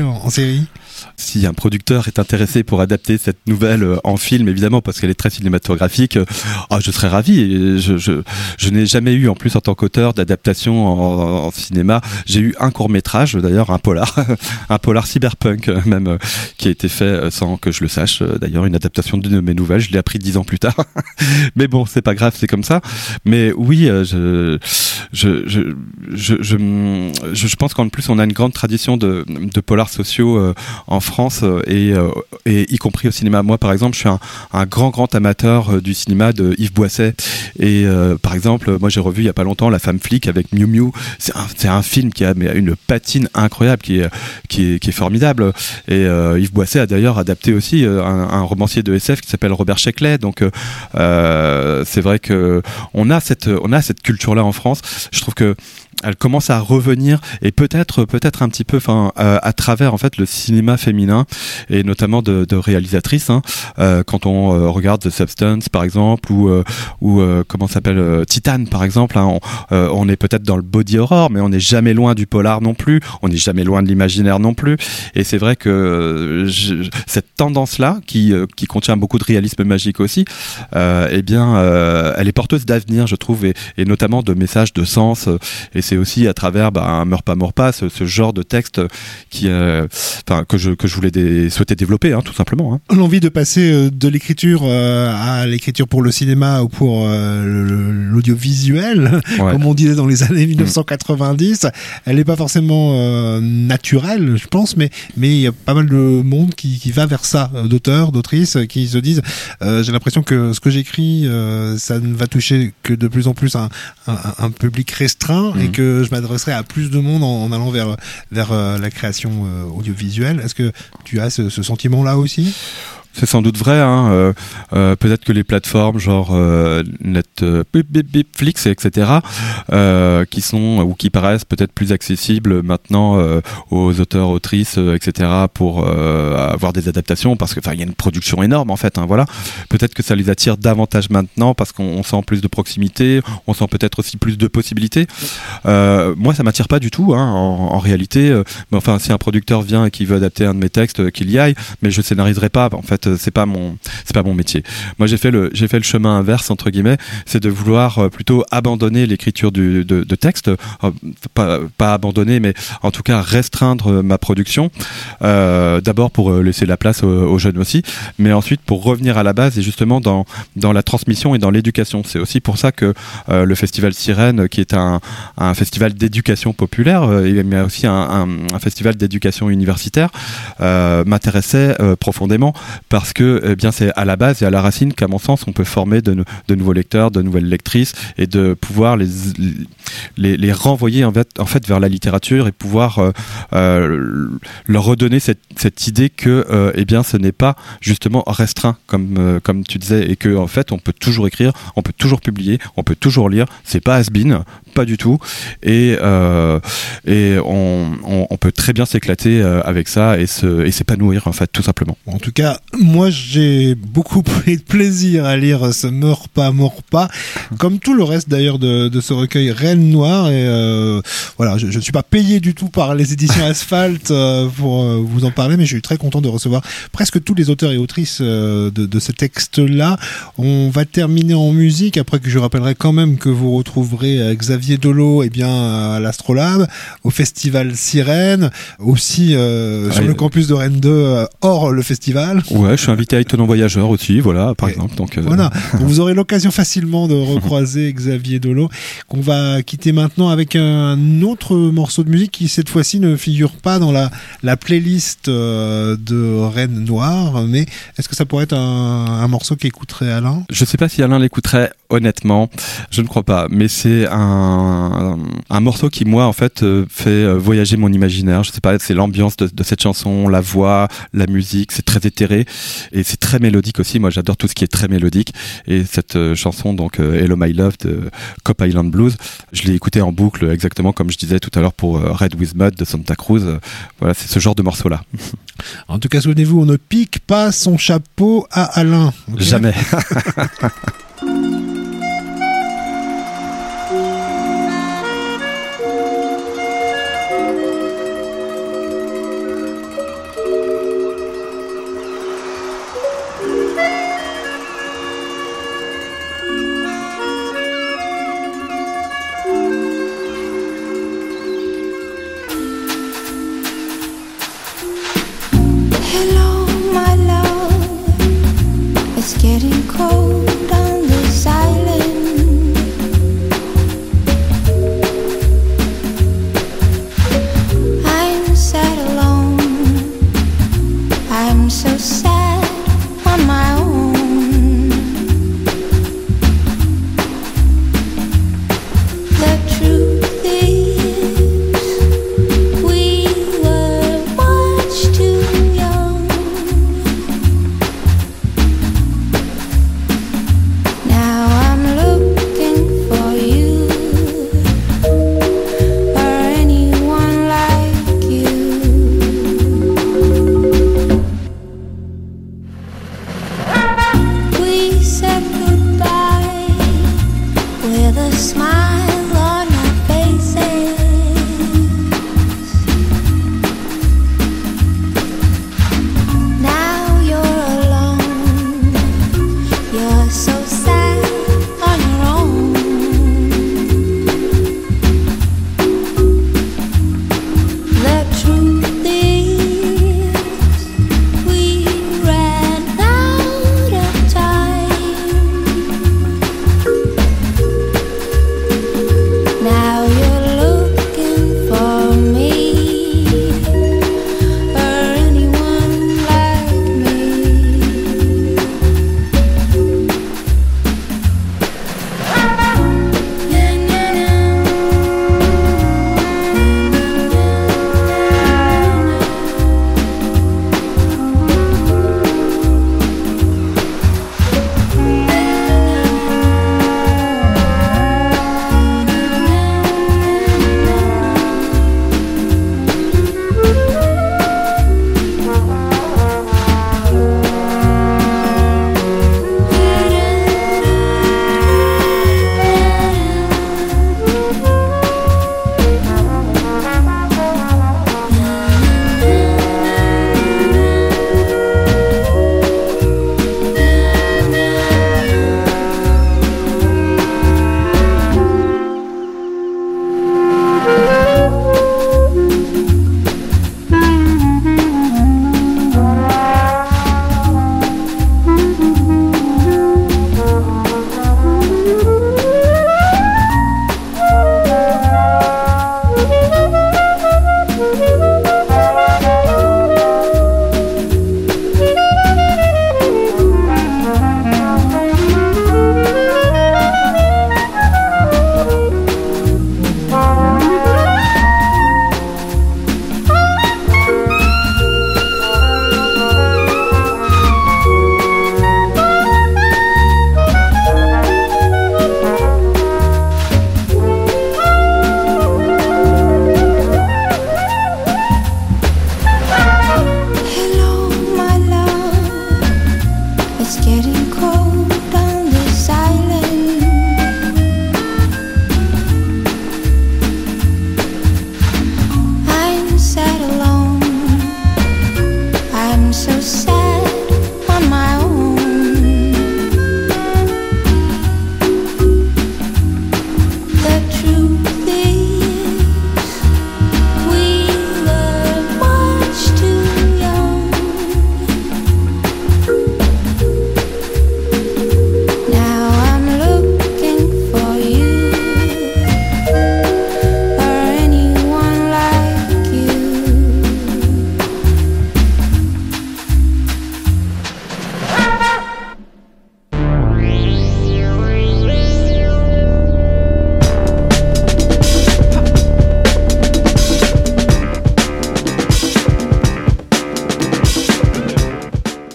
série ? Si un producteur est intéressé pour adapter cette nouvelle euh, en film, évidemment, parce qu'elle est très cinématographique, euh, oh, je serais ravi. Et je, je, je n'ai jamais eu, en plus, en tant qu'auteur, d'adaptation en, en cinéma. J'ai eu un court-métrage, d'ailleurs, un polar, un polar cyberpunk, euh, même, euh, qui a été fait euh, sans que je le sache. Euh, d'ailleurs, une adaptation d'une de mes nouvelles. Je l'ai appris dix ans plus tard. Mais bon, c'est pas grave, c'est comme ça. Mais oui, euh, je, je, je, je, je, je, je pense qu'en plus, on a une grande tradition de, de polars sociaux euh, en France et, euh, et y compris au cinéma. Moi, par exemple, je suis un, un grand, grand amateur euh, du cinéma de Yves Boisset. Et euh, par exemple, moi, j'ai revu il y a pas longtemps La Femme Flic avec Miu Miu. C'est un, c'est un film qui a mais, une patine incroyable, qui est, qui est, qui est formidable. Et euh, Yves Boisset a d'ailleurs adapté aussi euh, un, un romancier de S F qui s'appelle Robert Sheckley. Donc, euh, c'est vrai que on a cette, on a cette culture-là en France. Je trouve que elle commence à revenir, et peut-être peut-être un petit peu enfin euh, à travers en fait le cinéma féminin, et notamment de, de réalisatrices, hein, euh, quand on euh, regarde The Substance par exemple, ou euh, ou euh, comment ça s'appelle euh, Titan par exemple, hein, on, euh, on est peut-être dans le body horror, mais on n'est jamais loin du polar non plus, on n'est jamais loin de l'imaginaire non plus. Et c'est vrai que euh, je, cette tendance là qui euh, qui contient beaucoup de réalisme magique aussi, euh, eh bien euh, elle est porteuse d'avenir, je trouve, et, et notamment de messages de sens, euh, et c'est aussi à travers bah, Meurs pas, meurs pas, ce, ce genre de texte qui, euh, que, je, que je voulais dé- souhaiter développer, hein, tout simplement. Hein. L'envie de passer de l'écriture euh, à l'écriture pour le cinéma ou pour euh, l'audiovisuel, ouais. Comme on disait dans les années dix-neuf cent quatre-vingt-dix, mmh. Elle n'est pas forcément euh, naturelle, je pense, mais mais il y a pas mal de monde qui, qui va vers ça, d'auteurs, d'autrices, qui se disent euh, j'ai l'impression que ce que j'écris, euh, ça ne va toucher que de plus en plus un, un, un public restreint, mmh. et que je m'adresserai à plus de monde en, en allant vers vers euh, la création euh, audiovisuelle. Est-ce que tu as ce, ce sentiment-là aussi ? C'est sans doute vrai, hein. Euh, euh, peut-être que les plateformes genre euh, Net, euh, bip, bip, bip, Flix, et cetera, euh, qui sont ou qui paraissent peut-être plus accessibles maintenant euh, aux auteurs, autrices, euh, et cetera, pour euh, avoir des adaptations, parce que enfin il y a une production énorme en fait. Hein, voilà. Peut-être que ça les attire davantage maintenant parce qu'on on sent plus de proximité, on sent peut-être aussi plus de possibilités. Euh, moi, ça m'attire pas du tout, hein, en, en réalité. Euh, mais enfin, si un producteur vient et qui veut adapter un de mes textes, euh, qu'il y aille, mais je scénariserai pas. En fait. C'est pas mon, c'est pas mon métier. Moi, j'ai fait le, j'ai fait le chemin inverse entre guillemets, c'est de vouloir euh, plutôt abandonner l'écriture du, de, de texte, euh, pas, pas abandonner, mais en tout cas restreindre euh, ma production. Euh, d'abord pour euh, laisser la place aux, aux jeunes aussi, mais ensuite pour revenir à la base et justement dans dans la transmission et dans l'éducation. C'est aussi pour ça que euh, le festival Sirène, qui est un, un festival d'éducation populaire, euh, mais aussi un, un, un festival d'éducation universitaire, euh, m'intéressait euh, profondément. Parce que eh bien c'est à la base et à la racine qu'à mon sens on peut former de, de nouveaux lecteurs, de nouvelles lectrices, et de pouvoir les les, les renvoyer en fait, en fait vers la littérature, et pouvoir euh, euh, leur redonner cette, cette idée que euh, eh bien ce n'est pas justement restreint comme euh, comme tu disais, et que en fait on peut toujours écrire, on peut toujours publier, on peut toujours lire, c'est pas has-been, pas du tout, et euh, et on, on on peut très bien s'éclater euh, avec ça et se et s'épanouir en fait tout simplement. En tout cas, moi j'ai beaucoup pris de plaisir à lire ce Meurs pas, meurs pas, comme tout le reste d'ailleurs de, de ce recueil Reine Noire, et euh, voilà, je ne suis pas payé du tout par les éditions Asphalt euh, pour euh, vous en parler, mais je suis très content de recevoir presque tous les auteurs et autrices euh, de, de ce texte-là. On va terminer en musique, après que je rappellerai quand même que vous retrouverez euh, Xavier Dolo eh bien, à l'Astrolabe, au festival Sirène, aussi euh, sur ouais, le campus de Rennes deux, euh, hors le festival. Ouais, je suis invité à Étonnant Voyageur aussi, voilà, par et exemple. Donc, euh... voilà, donc vous aurez l'occasion facilement de recroiser Xavier Dolo, qu'on va quitter maintenant avec un autre morceau de musique qui cette fois-ci ne figure pas dans la, la playlist euh, de Reine Noire, mais est-ce que ça pourrait être un, un morceau qu'écouterait Alain ? Je sais pas si Alain l'écouterait, honnêtement, je ne crois pas, mais c'est un, un, un morceau qui, moi, en fait, euh, fait voyager mon imaginaire. Je sais pas, c'est l'ambiance de, de cette chanson, la voix, la musique, c'est très éthéré. Et c'est très mélodique aussi. Moi, j'adore tout ce qui est très mélodique. Et cette euh, chanson, donc euh, Hello My Love de Cop Island Blues, je l'ai écoutée en boucle, exactement comme je disais tout à l'heure pour euh, Red With Mud de Santa Cruz. Euh, voilà, c'est ce genre de morceau-là. En tout cas, souvenez-vous, on ne pique pas son chapeau à Alain. Okay ? Jamais.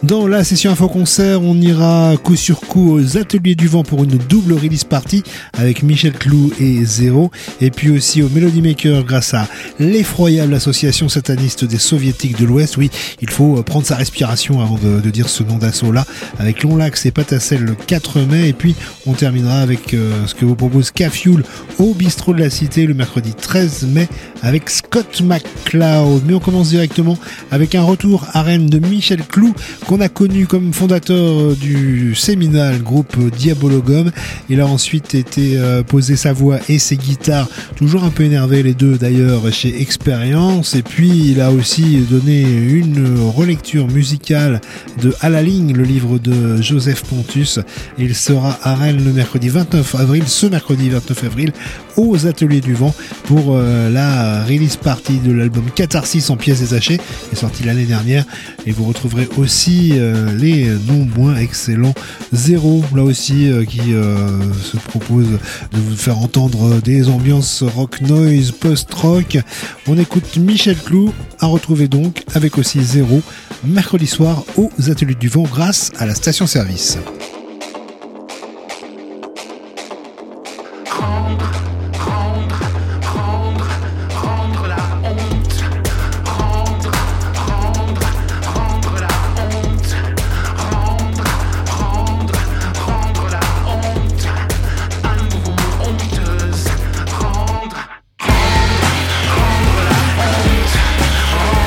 Dans la session Info Concert, on ira coup sur coup aux Ateliers du Vent pour une double release party avec Michel Clou et Zéro. Et puis aussi au Melody Maker grâce à l'effroyable association sataniste des soviétiques de l'Ouest. Oui, il faut prendre sa respiration avant de, de dire ce nom d'assaut là, avec Longlax et Patacel le quatre mai. Et puis on terminera avec euh, ce que vous propose K-Fuel au Bistrot de la Cité le mercredi treize mai avec Scott McCloud. Mais on commence directement avec un retour à Rennes de Michel Clou, qu'on a connu comme fondateur du séminal groupe Diabologum. Il a ensuite été euh, posé sa voix et ses guitares, toujours un peu énervés les deux d'ailleurs, chez Expérience. Et puis il a aussi donné une relecture musicale de À la ligne, le livre de Joseph Pontus. Il sera à Rennes le mercredi vingt-neuf avril, ce mercredi vingt-neuf avril, aux Ateliers du Vent pour euh, la release party de l'album Catharsis en pièces détachées, qui est sorti l'année dernière. Et vous retrouverez aussi euh, les non moins excellents Zéro, là aussi euh, qui euh, se propose de vous faire entendre des ambiances rock noise, post-rock. On écoute Michel Clou, à retrouver donc avec aussi Zéro mercredi soir aux Ateliers du Vent grâce à la station-service.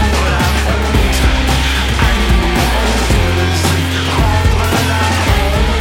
Rendre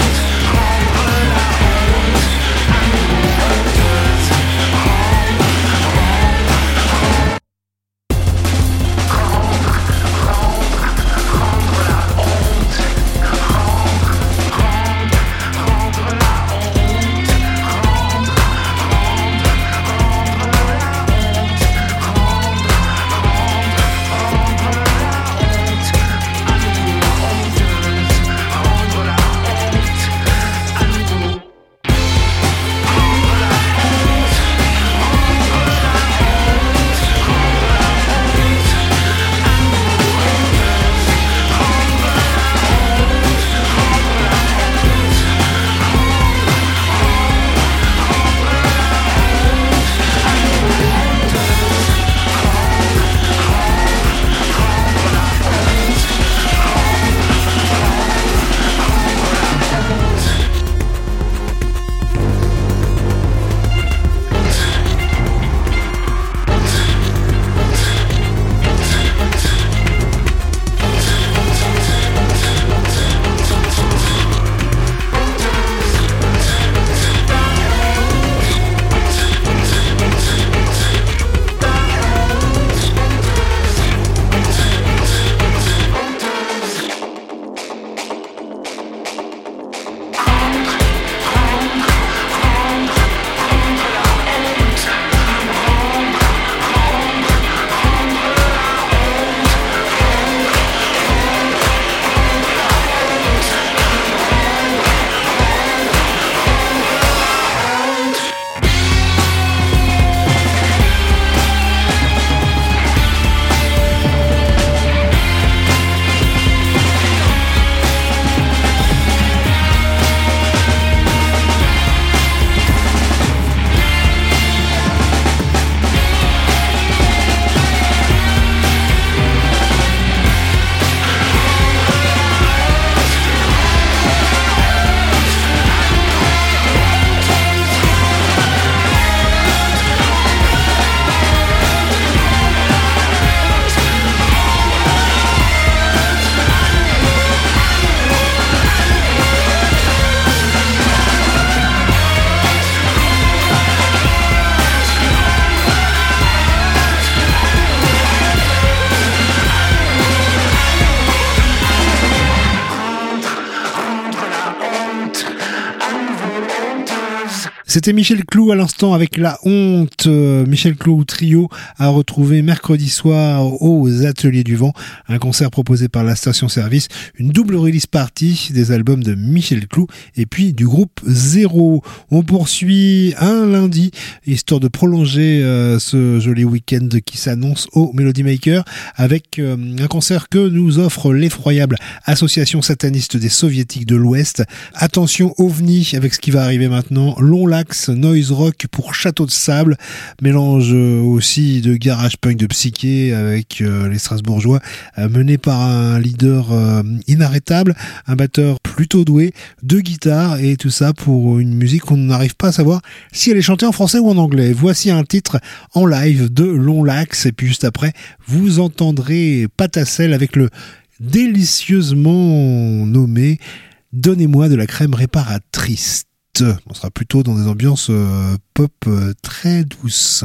C'était Michel Clou à l'instant avec La Honte. Euh, Michel Clou trio a retrouvé mercredi soir aux Ateliers du Vent, un concert proposé par la station service, une double release party des albums de Michel Clou et puis du groupe Zéro. On poursuit un lundi, histoire de prolonger euh, ce joli week-end qui s'annonce au Melody Maker avec euh, un concert que nous offre l'effroyable Association sataniste des Soviétiques de l'Ouest. Attention OVNI avec ce qui va arriver maintenant. Long Lax, noise rock pour Château de Sable, mélange aussi de garage punk, de psyché avec euh, les Strasbourgeois, euh, mené par un leader euh, inarrêtable, un batteur plutôt doué, deux guitares et tout ça pour une musique qu'on n'arrive pas à savoir si elle est chantée en français ou en anglais. Voici un titre en live de Long Lax et puis juste après vous entendrez Patacelle avec le délicieusement nommé Donnez-moi de la crème réparatrice. On sera plutôt dans des ambiances euh, pop euh, très douces.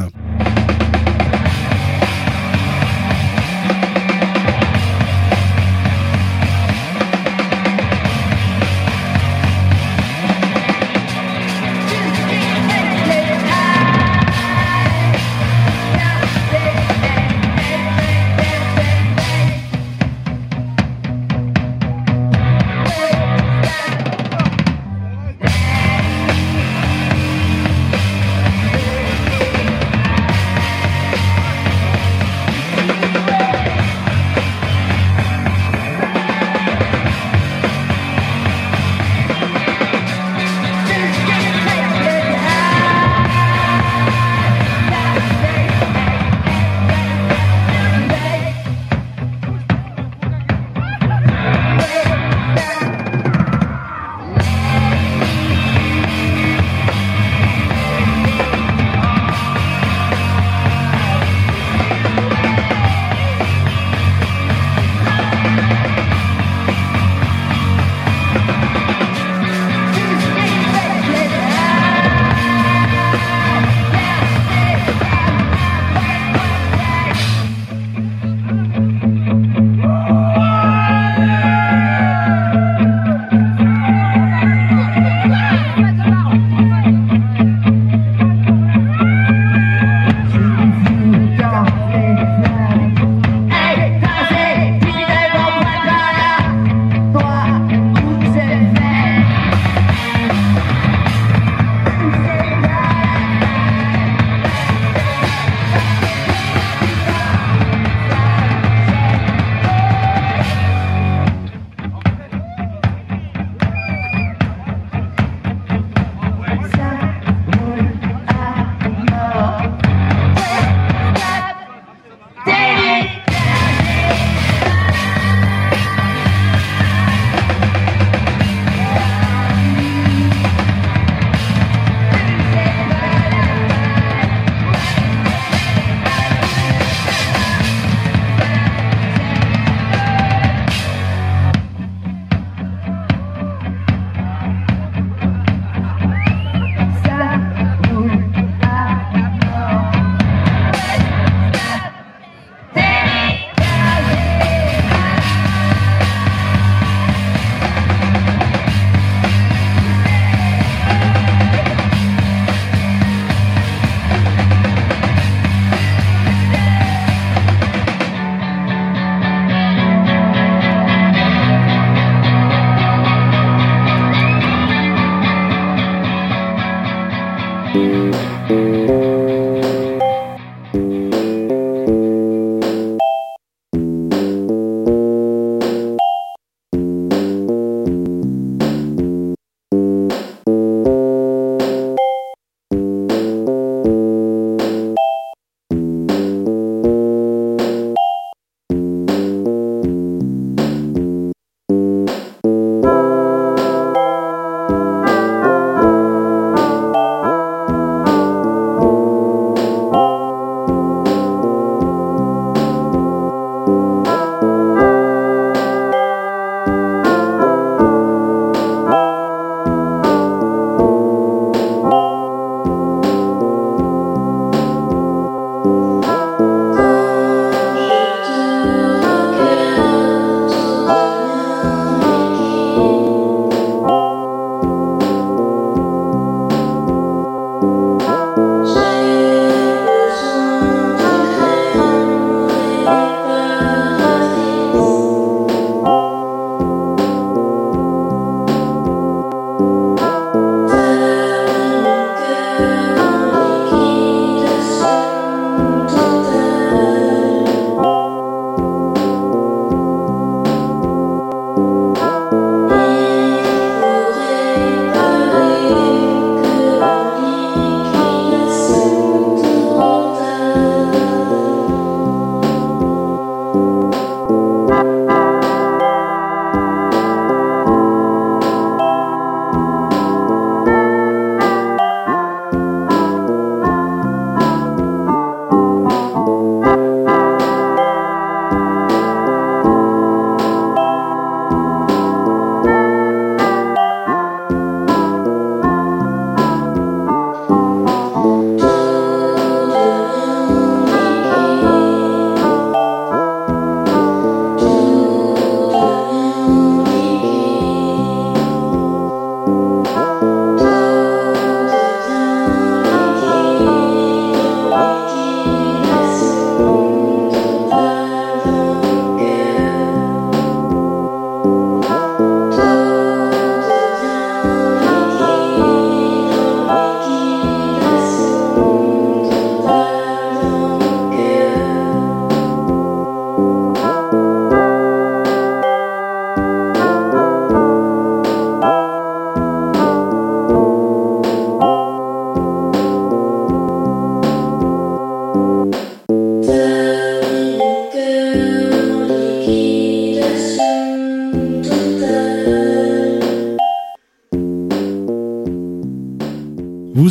Thank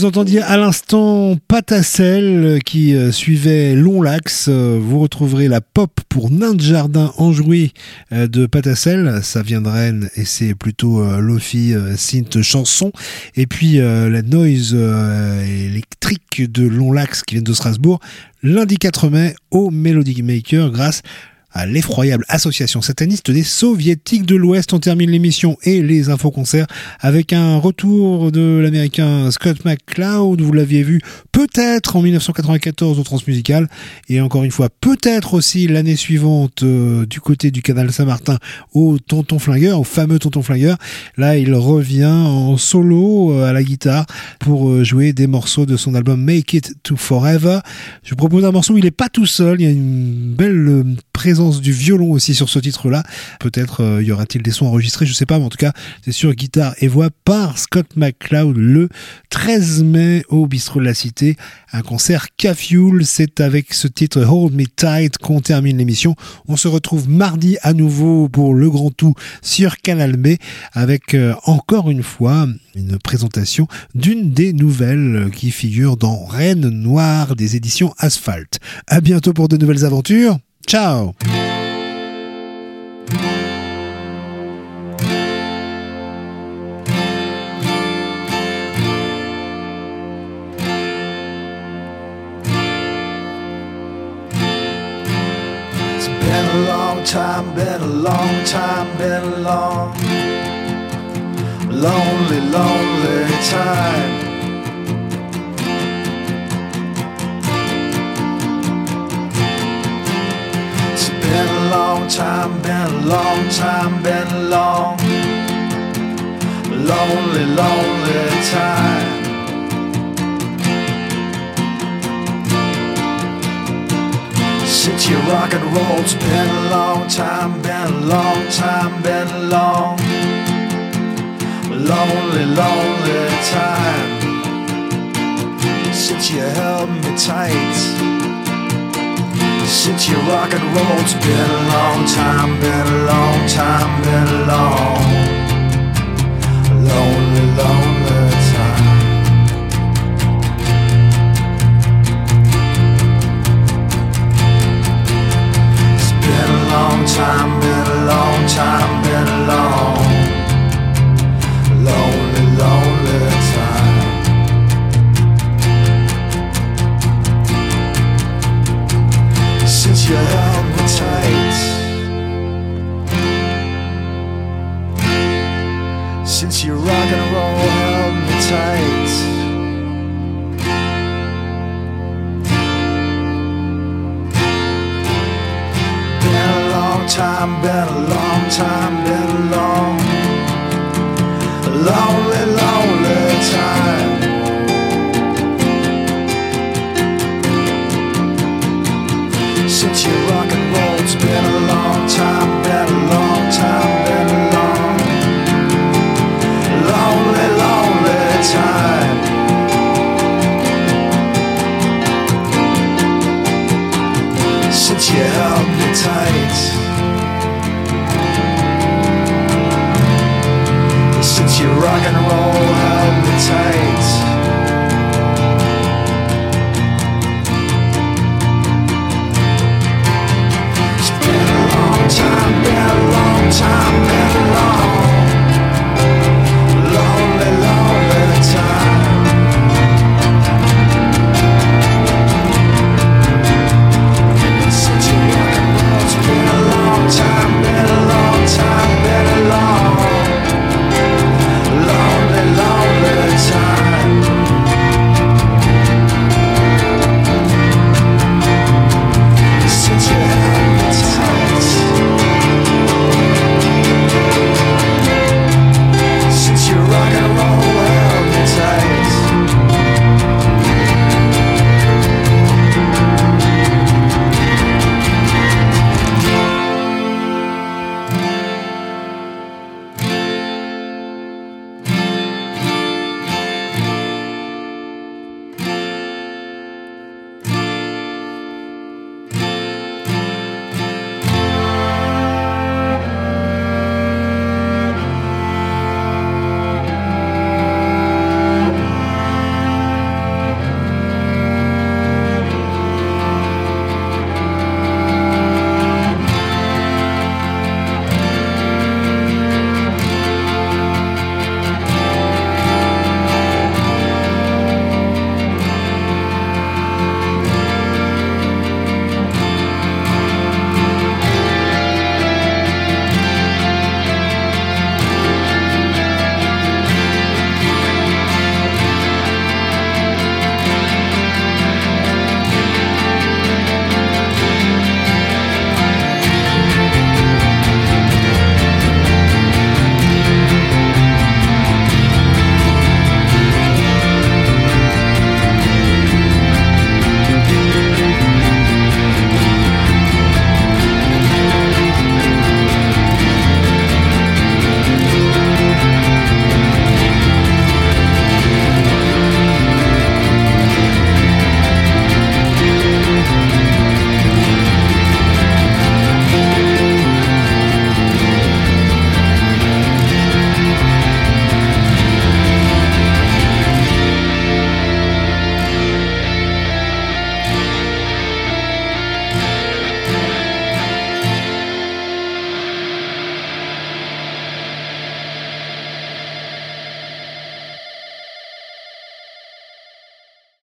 entendiez à l'instant Patacel qui euh, suivait Long Lax. Euh, vous retrouverez la pop pour Nain de Jardin enjoué euh, de Patacel. Ça vient de Rennes et c'est plutôt euh, lofi, euh, synth, chanson. Et puis euh, la noise euh, électrique de Long Lax qui vient de Strasbourg. Lundi quatre mai au Melody Maker grâce à l'effroyable association sataniste des soviétiques de l'Ouest. On termine l'émission et les infos-concerts avec un retour de l'américain Scott McCloud. Vous l'aviez vu peut-être en dix-neuf cent quatre-vingt-quatorze au Transmusical et encore une fois peut-être aussi l'année suivante euh, du côté du canal Saint-Martin au Tonton Flingueur, au fameux Tonton Flingueur. Là, il revient en solo euh, à la guitare pour euh, jouer des morceaux de son album Make It to Forever. Je vous propose un morceau où il n'est pas tout seul. Il y a une belle euh, présence du violon aussi sur ce titre-là. Peut-être euh, y aura-t-il des sons enregistrés, je sais pas, mais en tout cas, c'est sur guitare et voix par Scott McCloud le treize mai au Bistrot de la Cité. Un concert K-Fuel, c'est avec ce titre Hold Me Tight qu'on termine l'émission. On se retrouve mardi à nouveau pour le grand tout sur Canal B avec euh, encore une fois une présentation d'une des nouvelles qui figure dans Reine Noire des éditions Asphalt. À bientôt pour de nouvelles aventures. Ciao. It's been a long time, been a long time, been a long, lonely, lonely time. Been a long time, been a long time, been a long, lonely, lonely time. Since you rock and roll, it's been a long time, been a long time, been a long, lonely, lonely time. Since you held me tight. Since you rock and roll, it's been a long time, been a long time, been a long, lonely, lonely time. It's been a long time, been a long time, been a long, lonely, lonely time. Since you held me tight, since you rock and roll held me tight, been a long time, been a long time, been a long, lonely, lonely time. Since you rock and roll, it's been a long time, been a long time, been a long, lonely, lonely time. Since you held me tight, since you rock and roll held me tight.